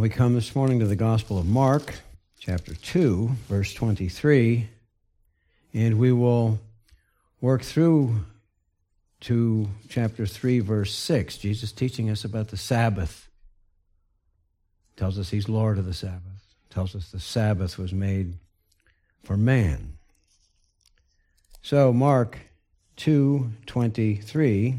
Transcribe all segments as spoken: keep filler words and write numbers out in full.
We come this morning to the Gospel of Mark, chapter two, verse twenty-three, and we will work through to chapter three, verse six. Jesus teaching us about the Sabbath. Tells us he's Lord of the Sabbath. Tells us the Sabbath was made for man. So, Mark two twenty-three,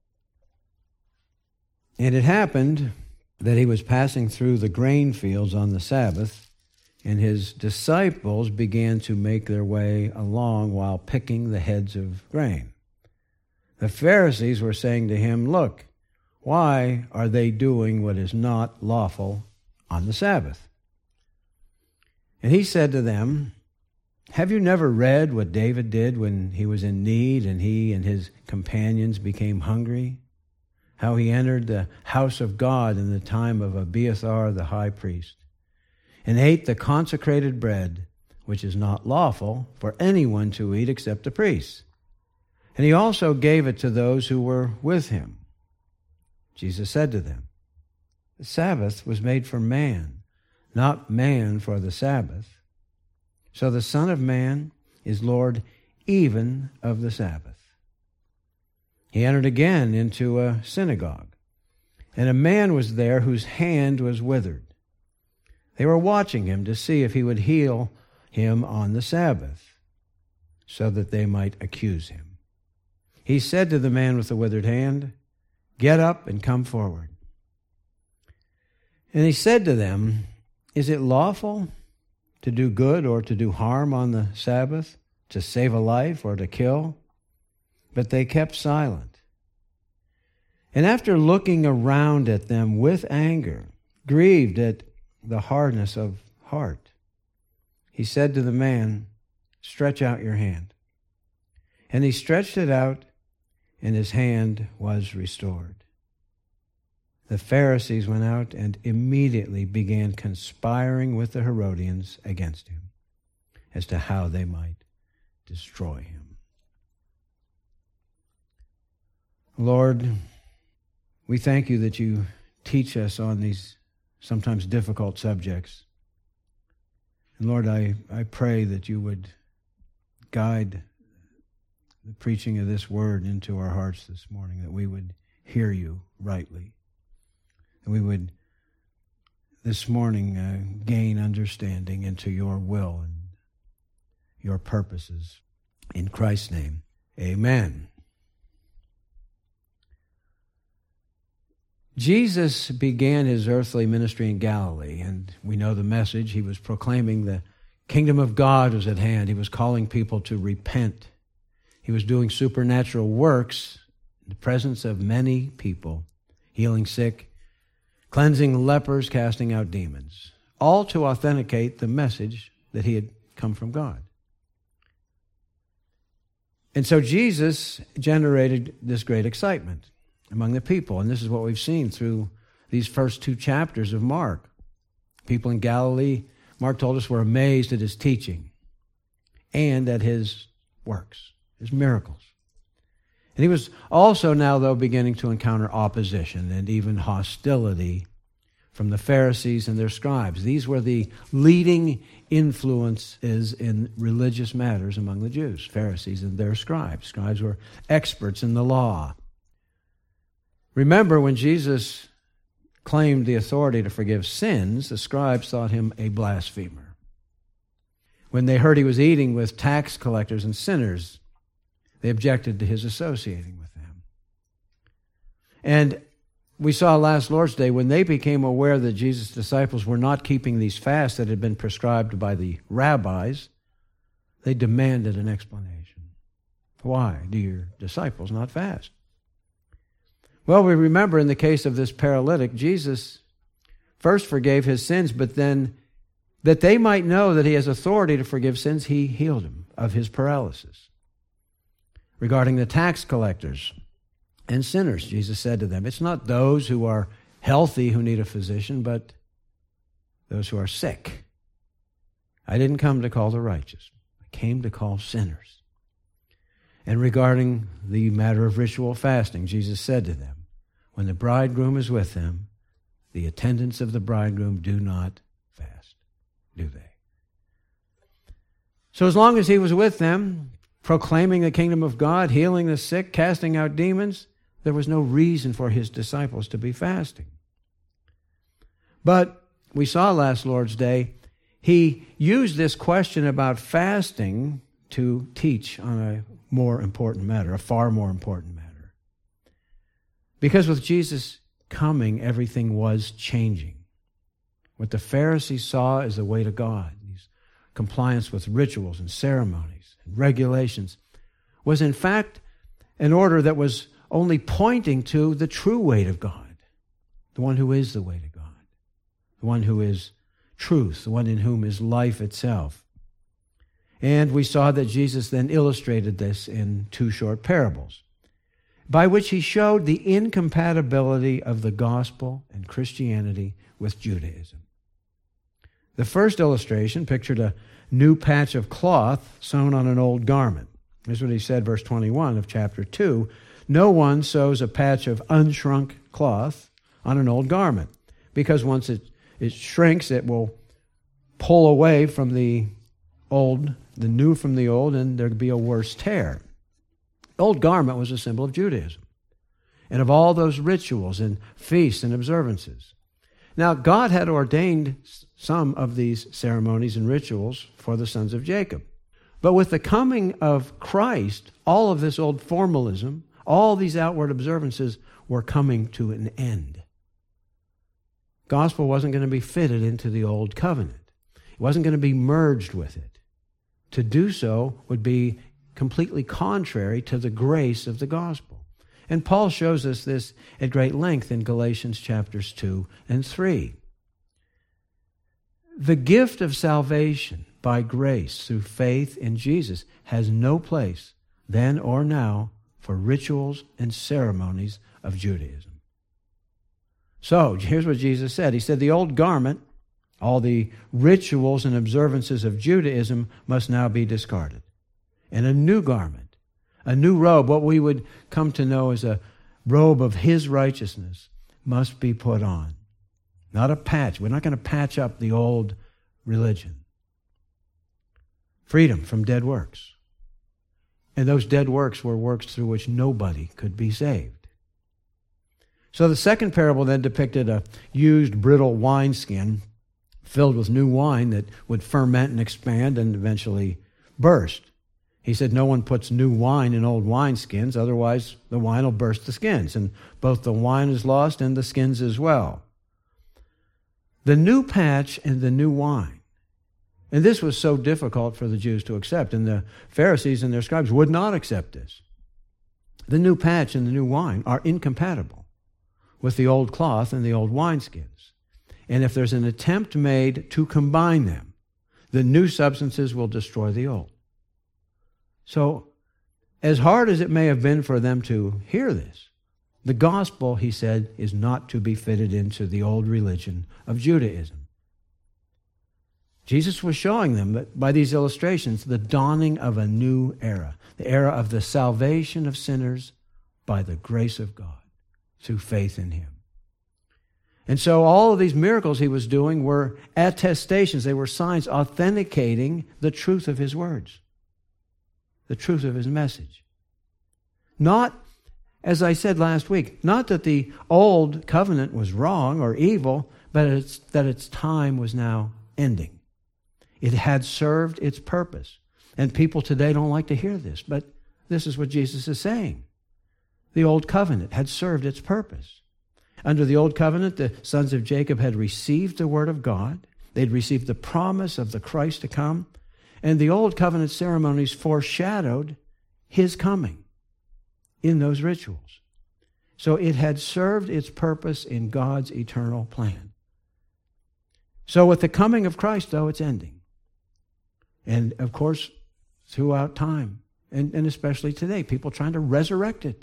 and it happened that he was passing through the grain fields on the Sabbath, and his disciples began to make their way along while picking the heads of grain. The Pharisees were saying to him, "Look, why are they doing what is not lawful on the Sabbath?" And he said to them, "Have you never read what David did when he was in need and he and his companions became hungry? How he entered the house of God in the time of Abiathar the high priest, and ate the consecrated bread, which is not lawful for anyone to eat except the priests. And he also gave it to those who were with him." Jesus said to them, "The Sabbath was made for man, not man for the Sabbath. So the Son of Man is Lord even of the Sabbath." He entered again into a synagogue, and a man was there whose hand was withered. They were watching him to see if he would heal him on the Sabbath, so that they might accuse him. He said to the man with the withered hand, "Get up and come forward." And he said to them, "Is it lawful to do good or to do harm on the Sabbath, to save a life or to kill?" But they kept silent. And after looking around at them with anger, grieved at the hardness of heart, he said to the man, "Stretch out your hand." And he stretched it out, and his hand was restored. The Pharisees went out and immediately began conspiring with the Herodians against him as to how they might destroy him. Lord, we thank you that you teach us on these sometimes difficult subjects. And Lord, I, I pray that you would guide the preaching of this word into our hearts this morning, that we would hear you rightly, and we would this morning uh, gain understanding into your will and your purposes. In Christ's name, amen. Jesus began his earthly ministry in Galilee, and we know the message. He was proclaiming the kingdom of God was at hand. He was calling people to repent. He was doing supernatural works in the presence of many people, healing sick, cleansing lepers, casting out demons, all to authenticate the message that he had come from God. And so Jesus generated this great excitement among the people. And this is what we've seen through these first two chapters of Mark. People in Galilee, Mark told us, were amazed at his teaching and at his works, his miracles. And he was also now, though, beginning to encounter opposition and even hostility from the Pharisees and their scribes. These were the leading influences in religious matters among the Jews, Pharisees and their scribes. Scribes were experts in the law. Remember, when Jesus claimed the authority to forgive sins, the scribes thought him a blasphemer. When they heard he was eating with tax collectors and sinners, they objected to his associating with them. And we saw last Lord's Day, when they became aware that Jesus' disciples were not keeping these fasts that had been prescribed by the rabbis, they demanded an explanation. Why do your disciples not fast? Well, we remember in the case of this paralytic, Jesus first forgave his sins, but then that they might know that he has authority to forgive sins, he healed him of his paralysis. Regarding the tax collectors and sinners, Jesus said to them, "It's not those who are healthy who need a physician, but those who are sick. I didn't come to call the righteous. I came to call sinners." And regarding the matter of ritual fasting, Jesus said to them, "When the bridegroom is with them, the attendants of the bridegroom do not fast, do they? So as long as he was with them, proclaiming the kingdom of God, healing the sick, casting out demons, there was no reason for his disciples to be fasting. But we saw last Lord's Day, he used this question about fasting to teach on a more important matter, a far more important matter. Because with Jesus coming, everything was changing. What the Pharisees saw as the way to God, these compliance with rituals and ceremonies and regulations, was in fact an order that was only pointing to the true way to God, the one who is the way to God, the one who is truth, the one in whom is life itself. And we saw that Jesus then illustrated this in two short parables, by which he showed the incompatibility of the gospel and Christianity with Judaism. The first illustration pictured a new patch of cloth sewn on an old garment. Here's what he said, verse twenty-one of chapter two. No one sews a patch of unshrunk cloth on an old garment, because once it, it shrinks, it will pull away from the old, the new from the old, and there'd be a worse tear. The old garment was a symbol of Judaism and of all those rituals and feasts and observances. Now, God had ordained some of these ceremonies and rituals for the sons of Jacob. But with the coming of Christ, all of this old formalism, all these outward observances were coming to an end. Gospel wasn't going to be fitted into the old covenant. It wasn't going to be merged with it. To do so would be completely contrary to the grace of the gospel. And Paul shows us this at great length in Galatians chapters two and three. The gift of salvation by grace through faith in Jesus has no place then or now for rituals and ceremonies of Judaism. So, here's what Jesus said. He said, the old garment, all the rituals and observances of Judaism must now be discarded. And a new garment, a new robe, what we would come to know as a robe of his righteousness, must be put on. Not a patch. We're not going to patch up the old religion. Freedom from dead works. And those dead works were works through which nobody could be saved. So the second parable then depicted a used brittle wineskin filled with new wine that would ferment and expand and eventually burst. He said no one puts new wine in old wineskins, otherwise the wine will burst the skins, and both the wine is lost and the skins as well. The new patch and the new wine. And this was so difficult for the Jews to accept, and the Pharisees and their scribes would not accept this. The new patch and the new wine are incompatible with the old cloth and the old wineskins. And if there's an attempt made to combine them, the new substances will destroy the old. So, as hard as it may have been for them to hear this, the gospel, he said, is not to be fitted into the old religion of Judaism. Jesus was showing them that by these illustrations, the dawning of a new era, the era of the salvation of sinners by the grace of God through faith in him. And so all of these miracles he was doing were attestations. They were signs authenticating the truth of his words, the truth of his message. Not, as I said last week, not that the old covenant was wrong or evil, but it's, that its time was now ending. It had served its purpose. And people today don't like to hear this, but this is what Jesus is saying. The old covenant had served its purpose. Under the old covenant, the sons of Jacob had received the word of God. They'd received the promise of the Christ to come. And the old covenant ceremonies foreshadowed his coming in those rituals. So it had served its purpose in God's eternal plan. So with the coming of Christ, though, it's ending. And, of course, throughout time, and, and especially today, people trying to resurrect it.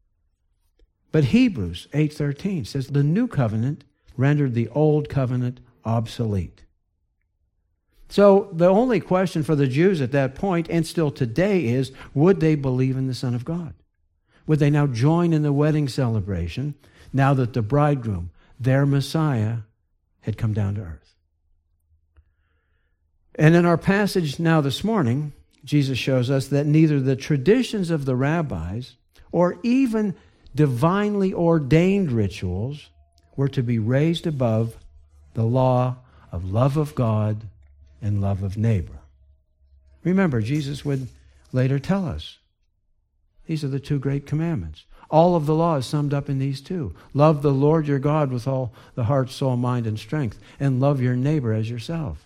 But Hebrews eight thirteen says, the new covenant rendered the old covenant obsolete. So the only question for the Jews at that point, and still today, is, would they believe in the Son of God? Would they now join in the wedding celebration now that the bridegroom, their Messiah had come down to earth. And in our passage now this morning, Jesus shows us that neither the traditions of the rabbis or even divinely ordained rituals were to be raised above the law of love of God and love of neighbor. Remember, Jesus would later tell us, these are the two great commandments. All of the law is summed up in these two. Love the Lord your God with all the heart, soul, mind, and strength, and love your neighbor as yourself.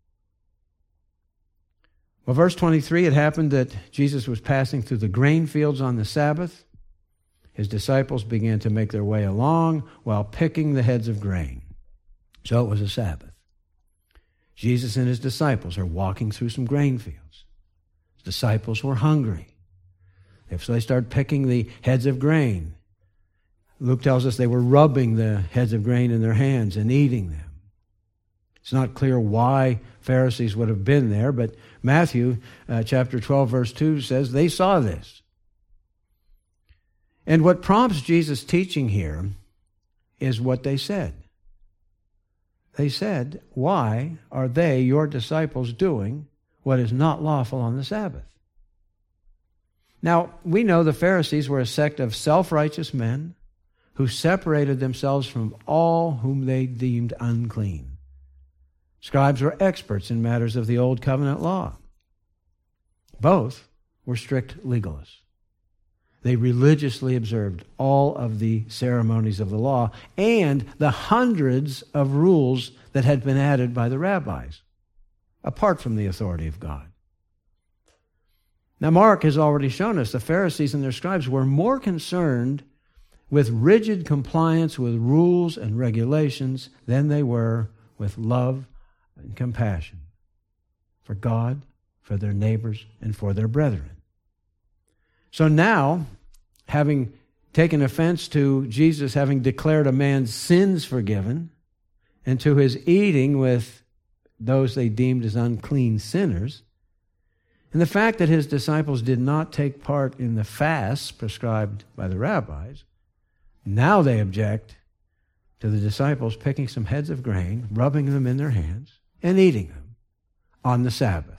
Well, verse twenty-three, it happened that Jesus was passing through the grain fields on the Sabbath. His disciples began to make their way along while picking the heads of grain. So it was a Sabbath. Jesus and his disciples are walking through some grain fields. His disciples were hungry. So they started picking the heads of grain. Luke tells us they were rubbing the heads of grain in their hands and eating them. It's not clear why Pharisees would have been there, but Matthew uh, chapter twelve, verse two says they saw this. And what prompts Jesus' teaching here is what they said. They said, why are they, your disciples, doing what is not lawful on the Sabbath? Now, we know the Pharisees were a sect of self-righteous men who separated themselves from all whom they deemed unclean. Scribes were experts in matters of the Old Covenant law. Both were strict legalists. They religiously observed all of the ceremonies of the law and the hundreds of rules that had been added by the rabbis, apart from the authority of God. Now, Mark has already shown us the Pharisees and their scribes were more concerned with rigid compliance with rules and regulations than they were with love and compassion for God, for their neighbors, and for their brethren. So now, having taken offense to Jesus having declared a man's sins forgiven, and to his eating with those they deemed as unclean sinners, and the fact that his disciples did not take part in the fasts prescribed by the rabbis, now they object to the disciples picking some heads of grain, rubbing them in their hands, and eating them on the Sabbath.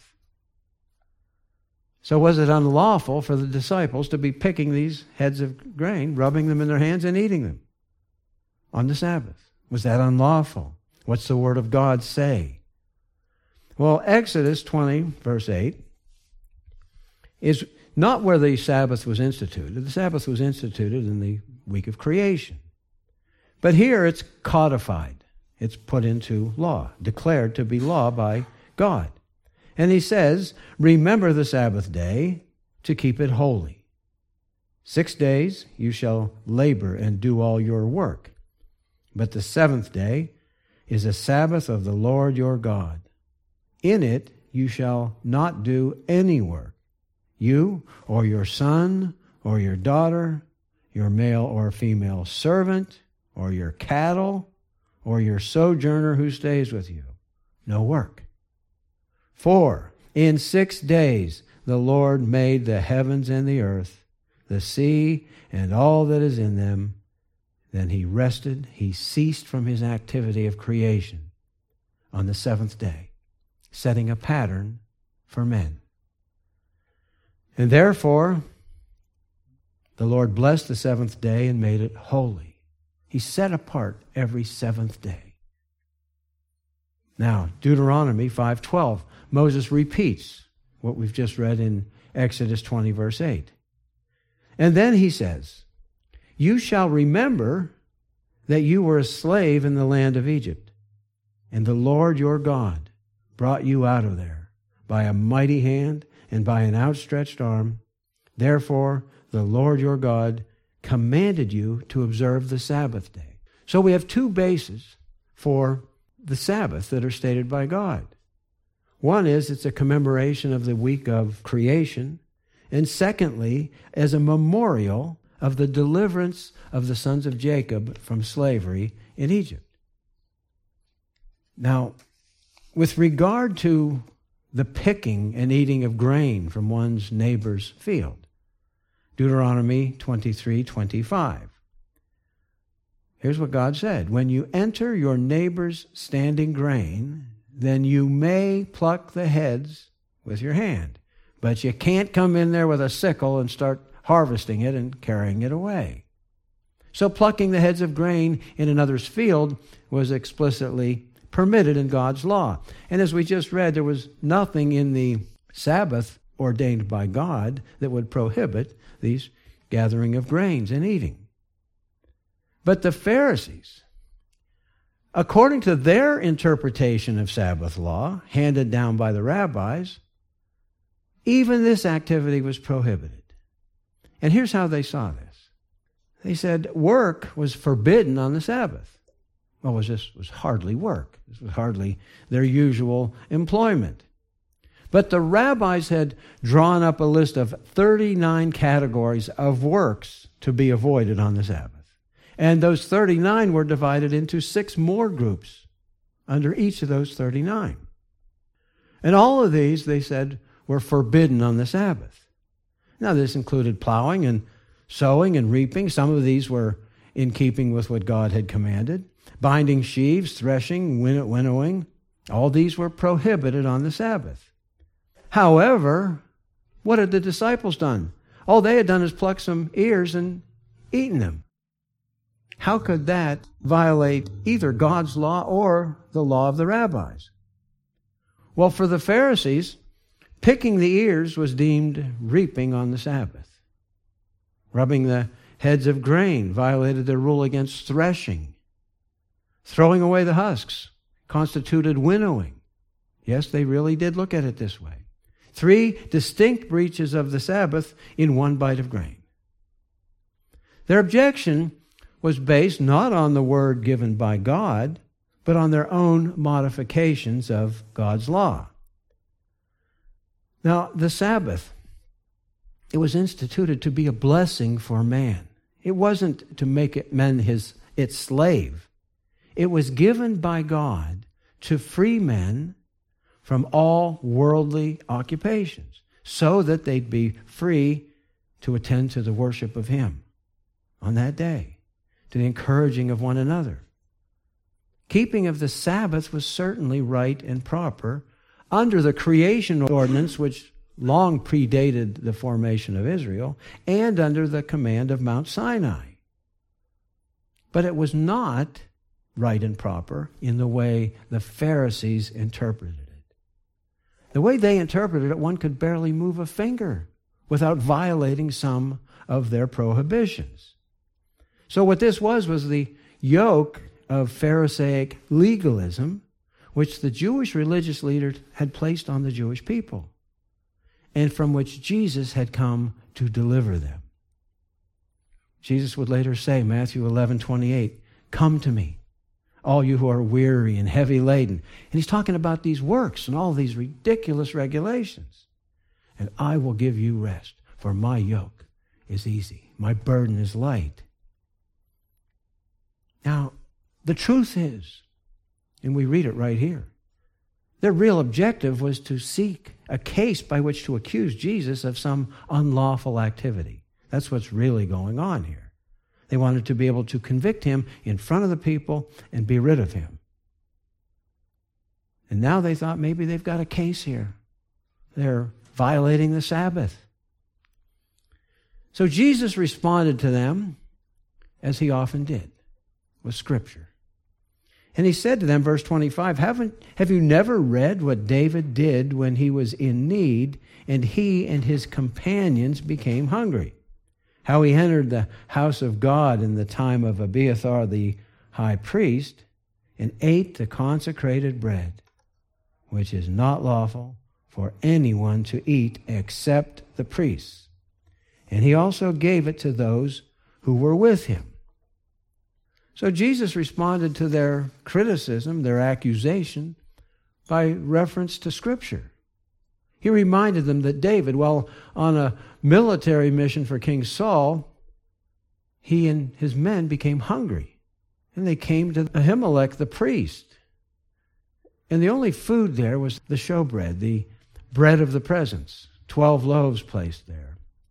So was it unlawful for the disciples to be picking these heads of grain, rubbing them in their hands, and eating them on the Sabbath? Was that unlawful? What's the Word of God say? Well, Exodus twenty, verse eight, is not where the Sabbath was instituted. The Sabbath was instituted in the week of creation. But here it's codified. It's put into law, declared to be law by God. And he says, remember the Sabbath day to keep it holy. Six days you shall labor and do all your work. But the seventh day is a Sabbath of the Lord your God. In it you shall not do any work, you or your son or your daughter, your male or female servant, or your cattle, or your sojourner who stays with you. No work. For in six days the Lord made the heavens and the earth, the sea and all that is in them. Then he rested, he ceased from his activity of creation on the seventh day, setting a pattern for men. And therefore, the Lord blessed the seventh day and made it holy. He set apart every seventh day. Now, Deuteronomy five twelve, Moses repeats what we've just read in Exodus twenty, verse eight. And then he says, you shall remember that you were a slave in the land of Egypt, and the Lord your God brought you out of there by a mighty hand and by an outstretched arm. Therefore, the Lord your God commanded you to observe the Sabbath day. So we have two bases for the Sabbath that are stated by God. One is it's a commemoration of the week of creation, and secondly, as a memorial of the deliverance of the sons of Jacob from slavery in Egypt. Now, with regard to the picking and eating of grain from one's neighbor's field, Deuteronomy twenty-three twenty-five. Here's what God said. When you enter your neighbor's standing grain, then you may pluck the heads with your hand. But you can't come in there with a sickle and start harvesting it and carrying it away. So plucking the heads of grain in another's field was explicitly permitted in God's law. And as we just read, there was nothing in the Sabbath ordained by God that would prohibit these gathering of grains and eating. But the Pharisees, according to their interpretation of Sabbath law, handed down by the rabbis, even this activity was prohibited. And here's how they saw this. They said work was forbidden on the Sabbath. Well, it was just was hardly work. This was hardly their usual employment. But the rabbis had drawn up a list of thirty-nine categories of works to be avoided on the Sabbath. And those thirty-nine were divided into six more groups under each of those thirty-nine. And all of these, they said, were forbidden on the Sabbath. Now, this included plowing and sowing and reaping. Some of these were in keeping with what God had commanded. Binding sheaves, threshing, winnowing, all these were prohibited on the Sabbath. However, what had the disciples done? All they had done is pluck some ears and eaten them. How could that violate either God's law or the law of the rabbis? Well, for the Pharisees, picking the ears was deemed reaping on the Sabbath. Rubbing the heads of grain violated their rule against threshing. Throwing away the husks constituted winnowing. Yes, they really did look at it this way. Three distinct breaches of the Sabbath in one bite of grain. Their objection was based not on the word given by God, but on their own modifications of God's law. Now, the Sabbath, it was instituted to be a blessing for man. It wasn't to make it men his its slave. It was given by God to free men from all worldly occupations, so that they'd be free to attend to the worship of Him on that day, to the encouraging of one another. Keeping of the Sabbath was certainly right and proper under the creation ordinance, which long predated the formation of Israel, and under the command of Mount Sinai. But it was not right and proper in the way the Pharisees interpreted it. The way they interpreted it, one could barely move a finger without violating some of their prohibitions. So what this was was the yoke of Pharisaic legalism, which the Jewish religious leaders had placed on the Jewish people, and from which Jesus had come to deliver them. Jesus would later say, Matthew eleven twenty-eight, "Come to me, all you who are weary and heavy laden." And he's talking about these works and all these ridiculous regulations. "And I will give you rest, for my yoke is easy, my burden is light." Now, the truth is, and we read it right here, their real objective was to seek a case by which to accuse Jesus of some unlawful activity. That's what's really going on here. They wanted to be able to convict him in front of the people and be rid of him. And now they thought maybe they've got a case here. They're violating the Sabbath. So Jesus responded to them, as he often did, with Scripture. And he said to them, verse twenty-five, Haven't, have you never read what David did when he was in need and he and his companions became hungry? How he entered the house of God in the time of Abiathar the high priest and ate the consecrated bread, which is not lawful for anyone to eat except the priests. And he also gave it to those who were with him. So Jesus responded to their criticism, their accusation, by reference to Scripture. He reminded them that David, while on a military mission for King Saul, he and his men became hungry. And they came to Ahimelech the priest. And the only food there was the showbread, the bread of the presence, twelve loaves placed there.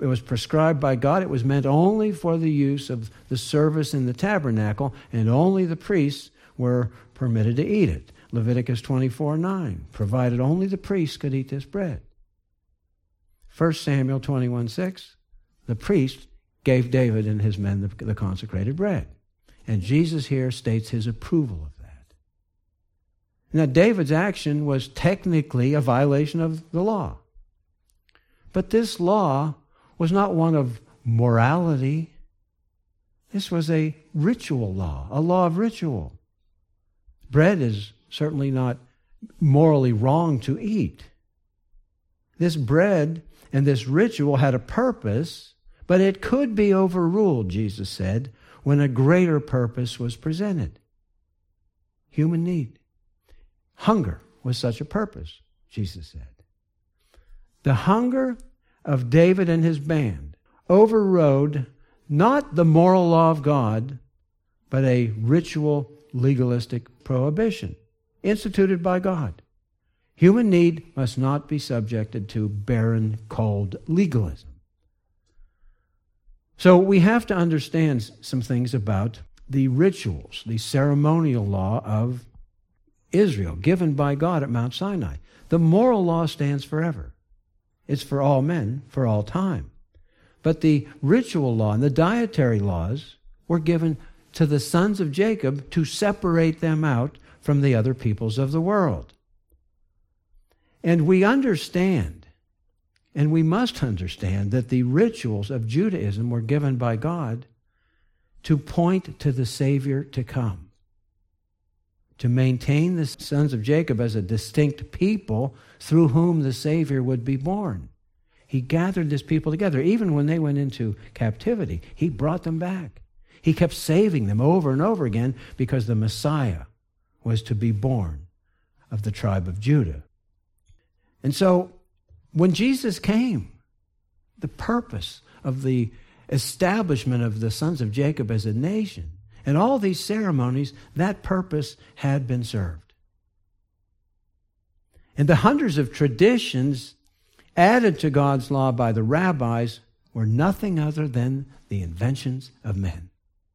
it was prescribed by God. It was meant only for the use of the service in the tabernacle, and only the priests were permitted to eat it. Leviticus twenty-four nine, provided only the priests could eat this bread. First Samuel twenty-one six, the priest gave David and his men the, the consecrated bread. And Jesus here states his approval of that. Now, David's action was technically a violation of the law. But this law was not one of morality. This was a ritual law, a law of ritual. Bread is certainly not morally wrong to eat. This bread and this ritual had a purpose, but it could be overruled, Jesus said, when a greater purpose was presented. Human need. Hunger was such a purpose, Jesus said. The hunger of David and his band overrode not the moral law of God, but a ritual legalistic prohibition instituted by God. Human need must not be subjected to barren, cold legalism. So we have to understand some things about the rituals, the ceremonial law of Israel, given by God at Mount Sinai. The moral law stands forever. It's for all men, for all time. But the ritual law and the dietary laws were given to the sons of Jacob to separate them out from the other peoples of the world. And we understand, and we must understand, that the rituals of Judaism were given by God to point to the Savior to come, to maintain the sons of Jacob as a distinct people through whom the Savior would be born. He gathered this people together. Even when they went into captivity, he brought them back. He kept saving them over and over again because the Messiah was to be born of the tribe of Judah. And so, when Jesus came, the purpose of the establishment of the sons of Jacob as a nation and all these ceremonies, that purpose had been served. And the hundreds of traditions added to God's law by the rabbis were nothing other than the inventions of men.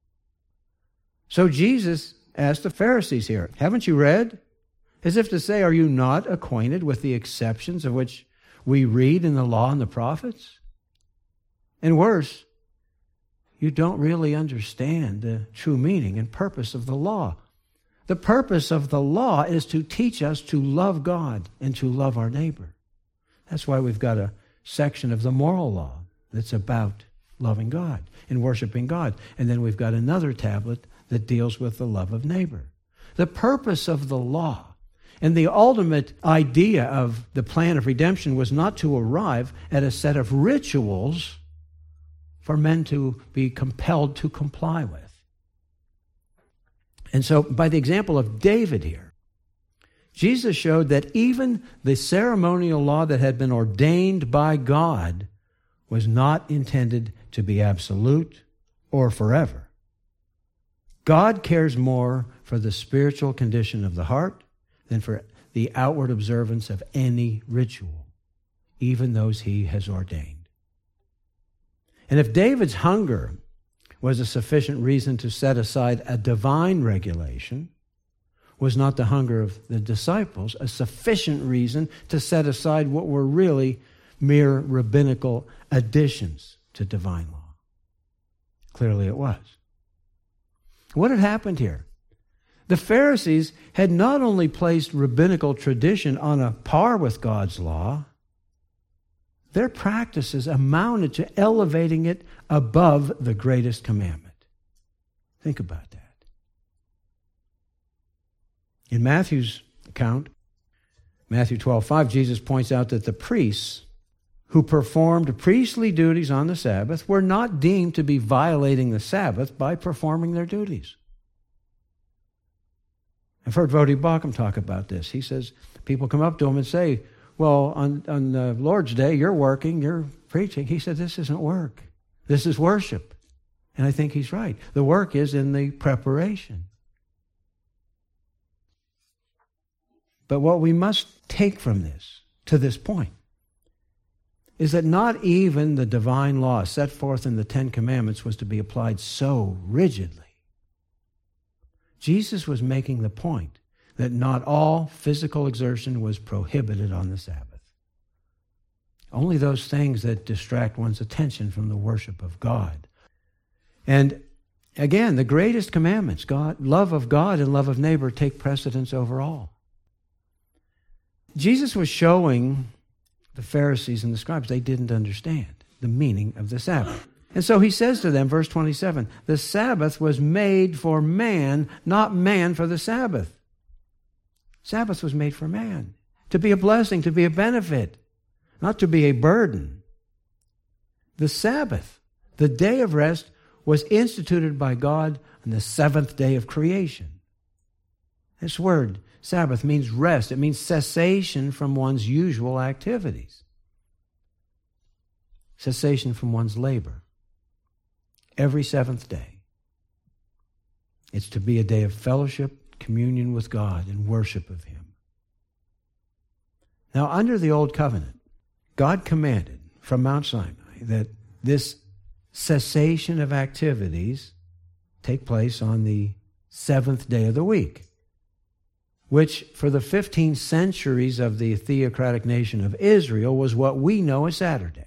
So Jesus asked the Pharisees here, haven't you read? As if to say, are you not acquainted with the exceptions of which we read in the law and the prophets? And worse, you don't really understand the true meaning and purpose of the law. The purpose of the law is to teach us to love God and to love our neighbor. That's why we've got a section of the moral law that's about loving God and worshiping God. And then we've got another tablet that deals with the love of neighbor. The purpose of the law and the ultimate idea of the plan of redemption was not to arrive at a set of rituals for men to be compelled to comply with. And so, by the example of David here, Jesus showed that even the ceremonial law that had been ordained by God was not intended to be absolute or forever. God cares more for the spiritual condition of the heart than for the outward observance of any ritual, even those he has ordained. And if David's hunger was a sufficient reason to set aside a divine regulation, was not the hunger of the disciples a sufficient reason to set aside what were really mere rabbinical additions to divine law? Clearly it was. What had happened here? The Pharisees had not only placed rabbinical tradition on a par with God's law, their practices amounted to elevating it above the greatest commandment. Think about that. In Matthew's account, Matthew twelve five, Jesus points out that the priests who performed priestly duties on the Sabbath were not deemed to be violating the Sabbath by performing their duties. I've heard Vodi Bakum talk about this. He says, people come up to him and say, well, on, on the Lord's Day, you're working, you're preaching. He said, this isn't work. This is worship. And I think he's right. The work is in the preparation. But what we must take from this, to this point, is that not even the divine law set forth in the Ten Commandments was to be applied so rigidly. Jesus was making the point that not all physical exertion was prohibited on the Sabbath. Only those things that distract one's attention from the worship of God. And again, the greatest commandments, God, love of God and love of neighbor, take precedence over all. Jesus was showing the Pharisees and the scribes they didn't understand the meaning of the Sabbath. And so he says to them, verse twenty-seven, the Sabbath was made for man, not man for the Sabbath. Sabbath was made for man, to be a blessing, to be a benefit, not to be a burden. The Sabbath, the day of rest, was instituted by God on the seventh day of creation. This word, Sabbath, means rest. It means cessation from one's usual activities. Cessation from one's labor. Every seventh day. It's to be a day of fellowship, communion with God, and worship of Him. Now, under the Old Covenant, God commanded from Mount Sinai that this cessation of activities take place on the seventh day of the week, which for the fifteen centuries of the theocratic nation of Israel was what we know as Saturday.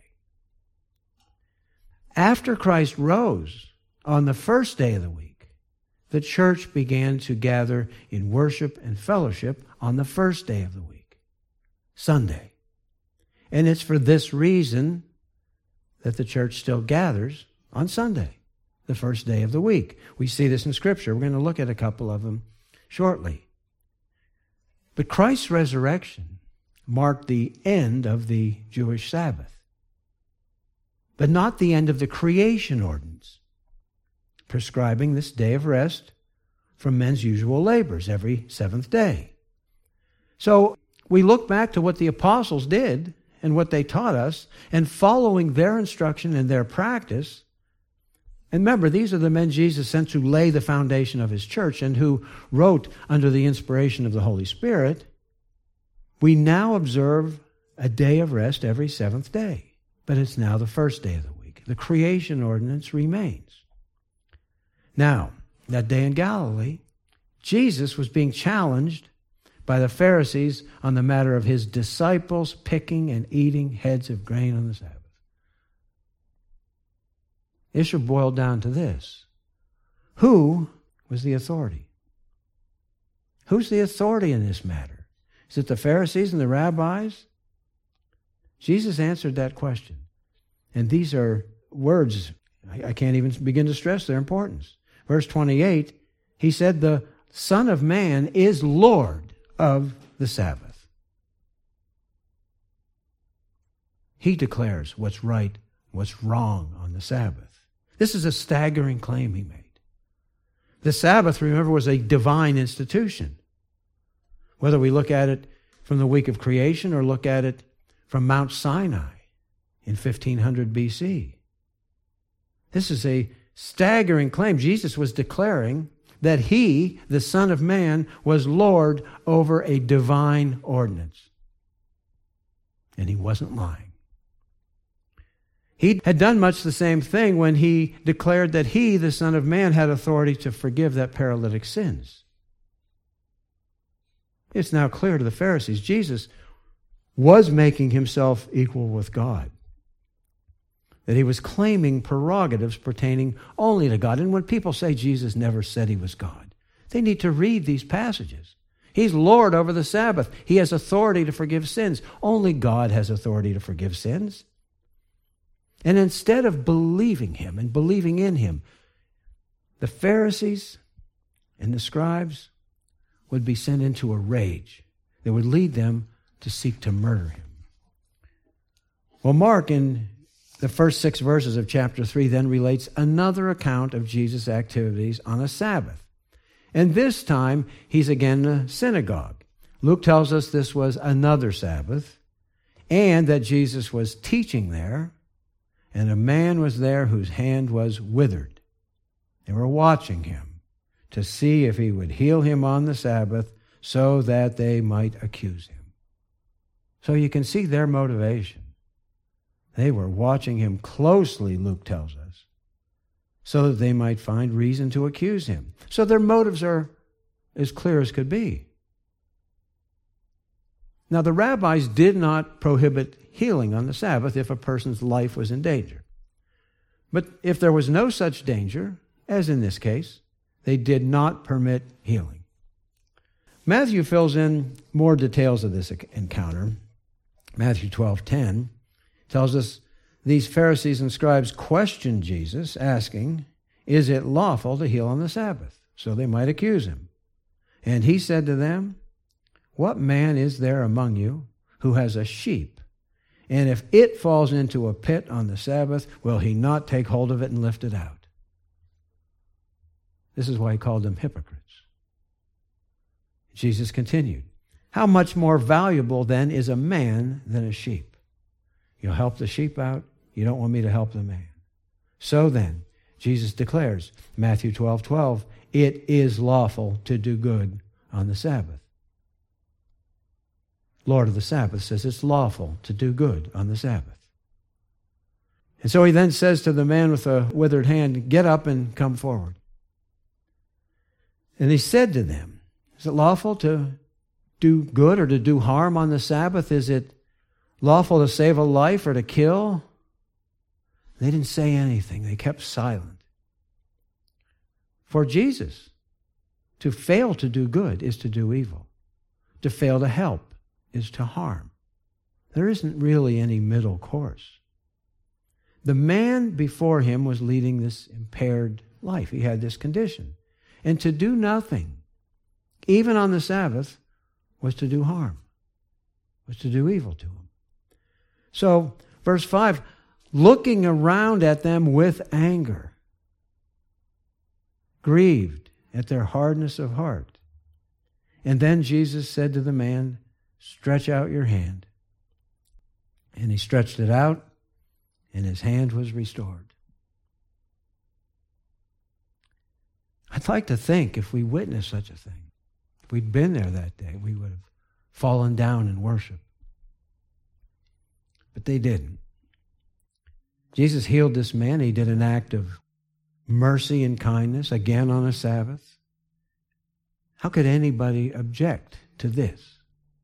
After Christ rose on the first day of the week, the church began to gather in worship and fellowship on the first day of the week, Sunday. And it's for this reason that the church still gathers on Sunday, the first day of the week. We see this in Scripture. We're going to look at a couple of them shortly. But Christ's resurrection marked the end of the Jewish Sabbath, but not the end of the creation ordinance, prescribing this day of rest from men's usual labors every seventh day. So we look back to what the apostles did and what they taught us, and following their instruction and their practice. And remember, these are the men Jesus sent to lay the foundation of His church and who wrote under the inspiration of the Holy Spirit. We now observe a day of rest every seventh day. But it's now the first day of the week. The creation ordinance remains. Now, that day in Galilee, Jesus was being challenged by the Pharisees on the matter of His disciples picking and eating heads of grain on the Sabbath. It should boil down to this. Who was the authority? Who's the authority in this matter? Is it the Pharisees and the rabbis? Jesus answered that question. And these are words, I can't even begin to stress their importance. Verse twenty-eight, He said, the Son of Man is Lord of the Sabbath. He declares what's right, what's wrong on the Sabbath. This is a staggering claim He made. The Sabbath, remember, was a divine institution. Whether we look at it from the week of creation or look at it from Mount Sinai in fifteen hundred B C. This is a staggering claim. Jesus was declaring that He, the Son of Man, was Lord over a divine ordinance. And He wasn't lying. He had done much the same thing when He declared that He, the Son of Man, had authority to forgive that paralytic's sins. It's now clear to the Pharisees, Jesus was making Himself equal with God. That He was claiming prerogatives pertaining only to God. And when people say Jesus never said He was God, they need to read these passages. He's Lord over the Sabbath. He has authority to forgive sins. Only God has authority to forgive sins. And instead of believing Him and believing in Him, the Pharisees and the scribes would be sent into a rage that would lead them to seek to murder Him. Well, Mark, in the first six verses of chapter three, then relates another account of Jesus' activities on a Sabbath. And this time, He's again in a synagogue. Luke tells us this was another Sabbath, and that Jesus was teaching there, and a man was there whose hand was withered. They were watching Him to see if He would heal him on the Sabbath so that they might accuse Him. So you can see their motivation. They were watching him closely, Luke tells us, so that they might find reason to accuse him. So their motives are as clear as could be. Now, the rabbis did not prohibit healing on the Sabbath if a person's life was in danger. But if there was no such danger, as in this case, they did not permit healing. Matthew fills in more details of this encounter. Matthew twelve ten tells us these Pharisees and scribes questioned Jesus, asking, "Is it lawful to heal on the Sabbath?" So they might accuse him. And he said to them, "What man is there among you who has a sheep, and if it falls into a pit on the Sabbath, will he not take hold of it and lift it out?" This is why he called them hypocrites. Jesus continued, "How much more valuable then is a man than a sheep? You'll help the sheep out, you don't want me to help the man. So then," Jesus declares, Matthew twelve twelve, "it is lawful to do good on the Sabbath." Lord of the Sabbath says it's lawful to do good on the Sabbath. And so he then says to the man with the withered hand, "Get up and come forward." And he said to them, "Is it lawful to do good or to do harm on the Sabbath? Is it lawful to save a life or to kill?" They didn't say anything. They kept silent. For Jesus, to fail to do good is to do evil. To fail to help is to harm. There isn't really any middle course. The man before him was leading this impaired life. He had this condition. And to do nothing, even on the Sabbath, was to do harm, was to do evil to him. So, verse five, looking around at them with anger, grieved at their hardness of heart. And then Jesus said to the man, "Stretch out your hand." And he stretched it out, and his hand was restored. I'd like to think if we witnessed such a thing, if we'd been there that day, we would have fallen down in worship. But they didn't. Jesus healed this man. He did an act of mercy and kindness, again on a Sabbath. How could anybody object to this?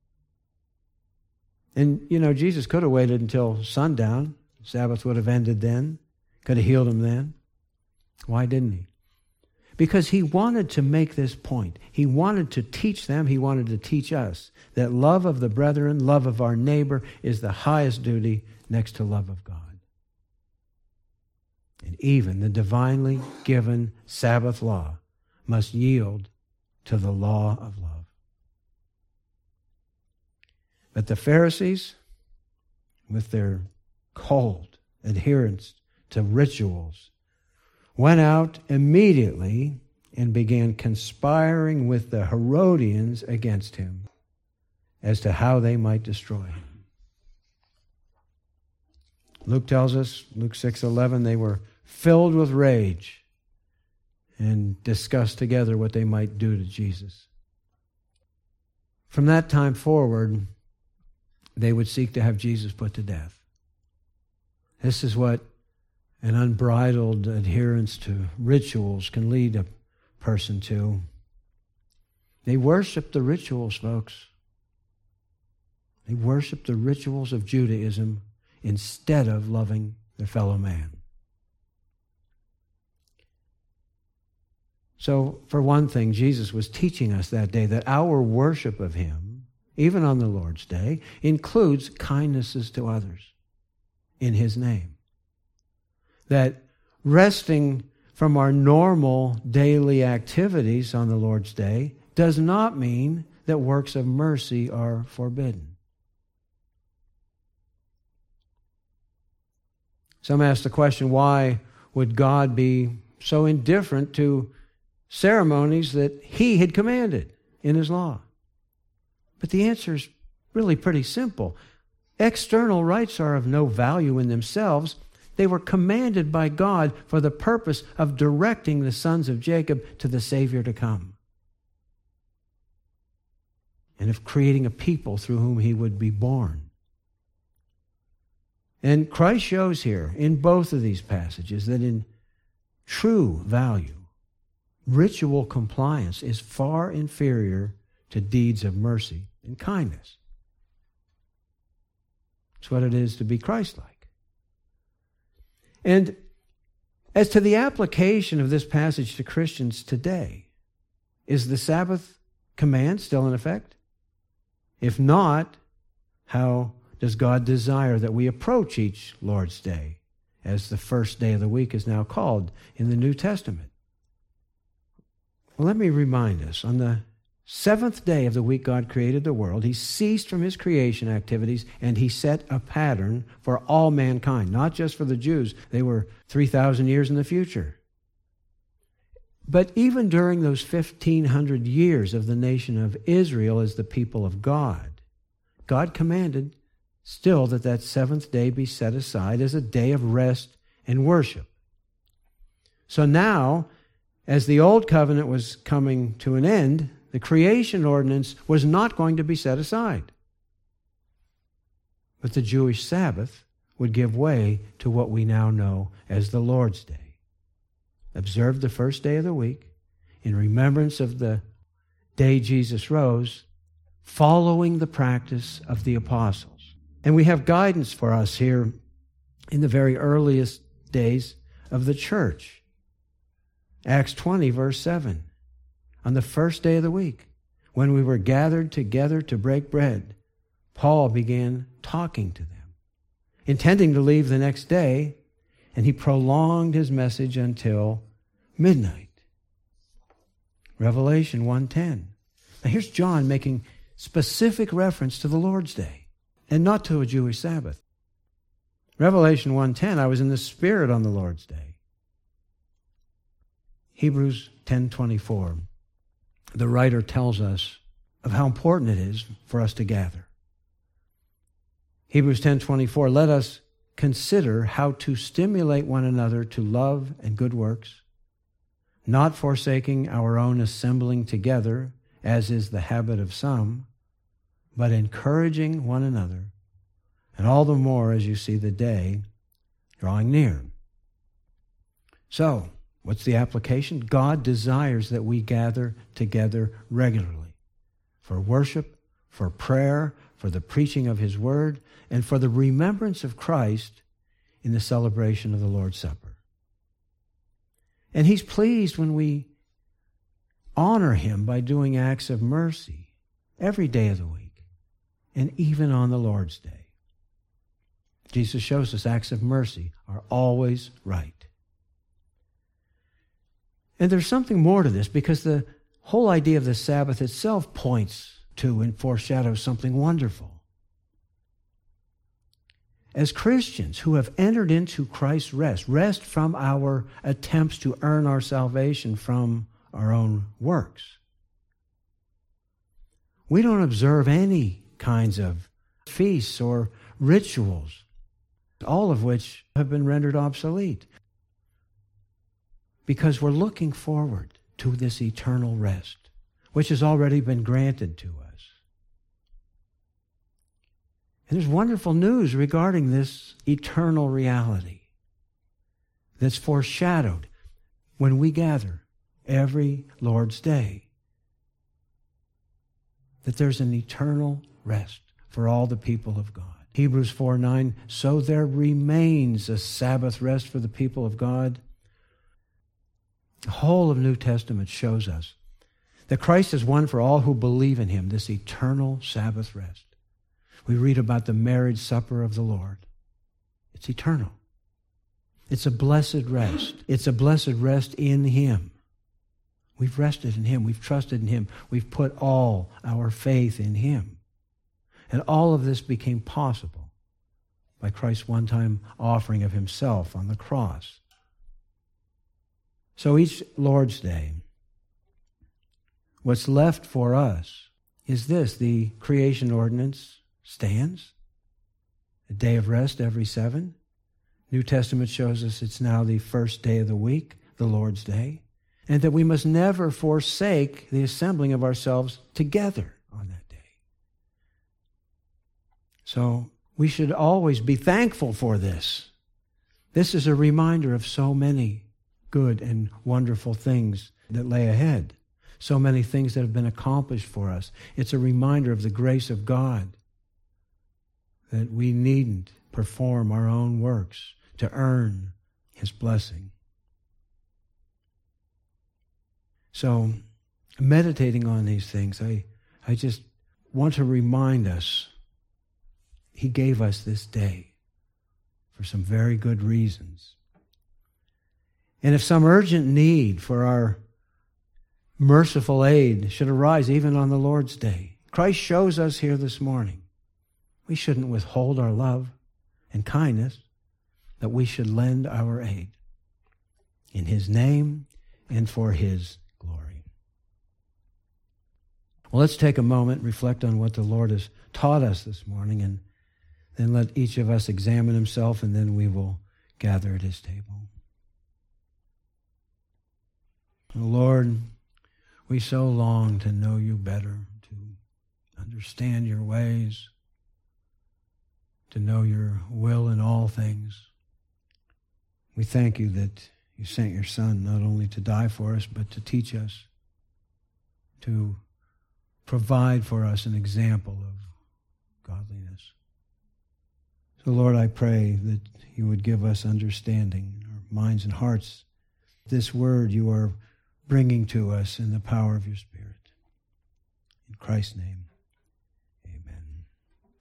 And, you know, Jesus could have waited until sundown. Sabbath would have ended then. Could have healed him then. Why didn't he? Because he wanted to make this point. He wanted to teach them, he wanted to teach us, that love of the brethren, love of our neighbor, is the highest duty next to love of God. And even the divinely given Sabbath law must yield to the law of love. But the Pharisees, with their cold adherence to rituals, went out immediately and began conspiring with the Herodians against him as to how they might destroy him. Luke tells us, Luke six eleven, they were filled with rage and discussed together what they might do to Jesus. From that time forward, they would seek to have Jesus put to death. This is what an unbridled adherence to rituals can lead a person to. They worship the rituals, folks. They worship the rituals of Judaism instead of loving their fellow man. So, for one thing, Jesus was teaching us that day that our worship of him, even on the Lord's Day, includes kindnesses to others in his name. That resting from our normal daily activities on the Lord's Day does not mean that works of mercy are forbidden. Some ask the question, why would God be so indifferent to ceremonies that he had commanded in his law? But the answer is really pretty simple. External rites are of no value in themselves. They were commanded by God for the purpose of directing the sons of Jacob to the Savior to come, and of creating a people through whom he would be born. And Christ shows here in both of these passages that in true value, ritual compliance is far inferior to deeds of mercy and kindness. It's what it is to be Christ-like. And as to the application of this passage to Christians today, is the Sabbath command still in effect? If not, how does God desire that we approach each Lord's Day, as the first day of the week is now called in the New Testament? Well, let me remind us, on the seventh day of the week God created the world, he ceased from his creation activities and he set a pattern for all mankind, not just for the Jews. They were three thousand years in the future. But even during those fifteen hundred years of the nation of Israel as the people of God, God commanded still that that seventh day be set aside as a day of rest and worship. So now, as the old covenant was coming to an end, the creation ordinance was not going to be set aside. But the Jewish Sabbath would give way to what we now know as the Lord's Day. Observed the first day of the week in remembrance of the day Jesus rose, following the practice of the apostles. And we have guidance for us here in the very earliest days of the church. Acts twenty, verse seven. On the first day of the week, when we were gathered together to break bread, Paul began talking to them, intending to leave the next day, and he prolonged his message until midnight. Revelation one ten. Now here's John making specific reference to the Lord's Day and not to a Jewish Sabbath. Revelation one ten, I was in the Spirit on the Lord's Day. Hebrews ten twenty-four, the writer tells us of how important it is for us to gather. Hebrews ten twenty-four, let us consider how to stimulate one another to love and good works, not forsaking our own assembling together, as is the habit of some, but encouraging one another, and all the more as you see the day drawing near. So, what's the application? God desires that we gather together regularly for worship, for prayer, for the preaching of His Word, and for the remembrance of Christ in the celebration of the Lord's Supper. And He's pleased when we honor Him by doing acts of mercy every day of the week, and even on the Lord's Day. Jesus shows us acts of mercy are always right. And there's something more to this, because the whole idea of the Sabbath itself points to and foreshadows something wonderful. As Christians who have entered into Christ's rest, rest from our attempts to earn our salvation from our own works, we don't observe any kinds of feasts or rituals, all of which have been rendered obsolete, because we're looking forward to this eternal rest, which has already been granted to us. And there's wonderful news regarding this eternal reality that's foreshadowed when we gather every Lord's Day, that there's an eternal rest for all the people of God. Hebrews four nine, so there remains a Sabbath rest for the people of God. The whole of New Testament shows us that Christ has won for all who believe in Him this eternal Sabbath rest. We read about the marriage supper of the Lord. It's eternal. It's a blessed rest. It's a blessed rest in Him. We've rested in Him. We've trusted in Him. We've put all our faith in Him. And all of this became possible by Christ's one-time offering of Himself on the cross. So each Lord's Day, what's left for us is this: the creation ordinance stands, a day of rest every seven. New Testament shows us it's now the first day of the week, the Lord's Day, and that we must never forsake the assembling of ourselves together on that day. So We should always be thankful for this. This is a reminder of so many good and wonderful things that lay ahead. So many things that have been accomplished for us. It's a reminder of the grace of God, that we needn't perform our own works to earn His blessing. So, meditating on these things, I, I just want to remind us He gave us this day for some very good reasons. And if some urgent need for our merciful aid should arise even on the Lord's day, Christ shows us here this morning we shouldn't withhold our love and kindness, that we should lend our aid in His name and for His glory. Well, let's take a moment, reflect on what the Lord has taught us this morning, and then let each of us examine himself, and then we will gather at His table. Oh, Lord, we so long to know You better, to understand Your ways, to know Your will in all things. We thank You that You sent Your Son not only to die for us, but to teach us, to provide for us an example of godliness. So, Lord, I pray that You would give us understanding in our minds and hearts. This word You are bringing to us in the power of Your Spirit. In Christ's name.